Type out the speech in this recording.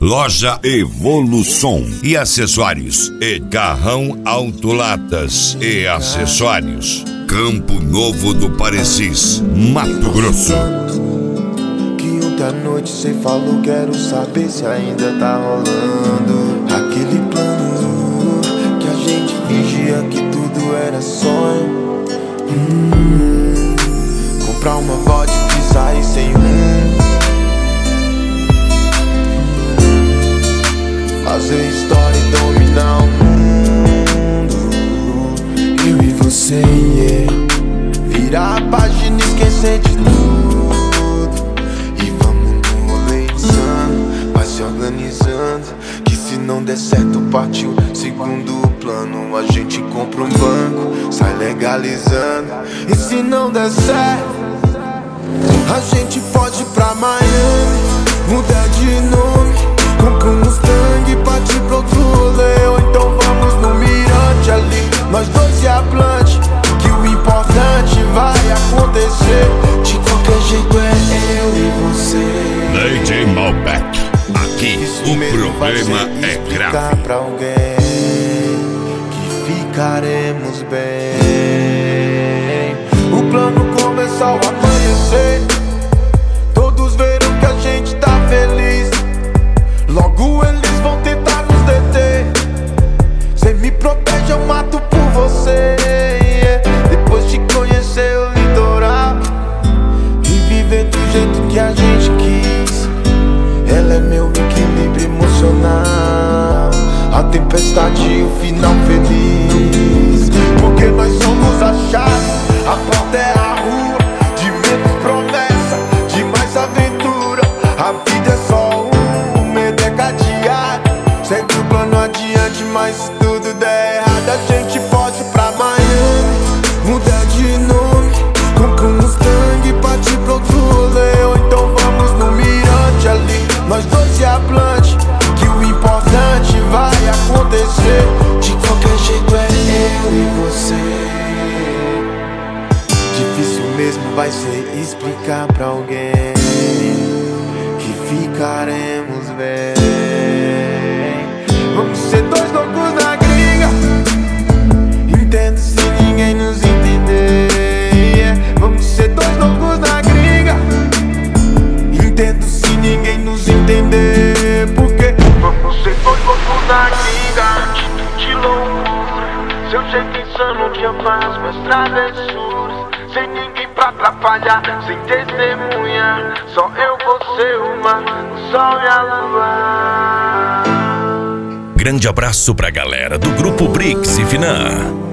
Loja Evolução e acessórios e Carrão Autolatas e acessórios. Campo Novo do Parecis, Mato Grosso. Que ontem à noite cê falou, quero saber se ainda tá rolando aquele plano que a gente fingia que tudo era sonho. Comprar uma vodka e sair sem rumo, fazer história e dominar o mundo. Eu e você, yeah. Virar a página e esquecer de tudo. E vamos no rolê insano, vai se organizando, que se não der certo partiu segundo plano. A gente compra um banco, sai legalizando. E se não der certo, a gente pode ir pra Miami, mudar de nome, compra um Mustang e partir pro outro rolê. Ou então vamos no mirante ali, nós dois e a Blunt, que o importante vai acontecer. De qualquer jeito é eu e você. DJ Malbec, aqui o problema é grave. Pra alguém que ficaremos bem. O plano começou a amanhecer, todos viram que a gente tá feliz. Logo eles vão tentar nos deter. Cê me protege, eu mato por você, yeah. Depois de conhecer o litoral e viver do jeito que a gente quis, ela é meu equilíbrio emocional, a tempestade e o final feliz. Porque nós somos a chave, a porta é a rua, de menos promessa, de mais aventura. A vida é só medo é cadeado, segue o plano adiante, mas se tudo der errado, a gente pode ir pra Miami, mudar de nome, compra um Mustang e partir pro outro rolê. Ou então vamos no mirante ali, nós dois e a Blunt, que o importante vai acontecer. De qualquer jeito é eu e você. Difícil mesmo vai ser explicar pra alguém que ficaremos bem. Vamos ser dois loucos na gringa, entendo se ninguém nos entender, yeah. Vamos ser dois loucos na gringa, entendo se ninguém nos entender. Porque vamos ser dois loucos na gringa, de loucura, seu jeito insano de amar as minhas travessuras, sem ninguém pra atrapalhar, sem testemunha, só eu, você, o mar, o sol e a lua. Grande abraço pra galera do Grupo Brix e Finan.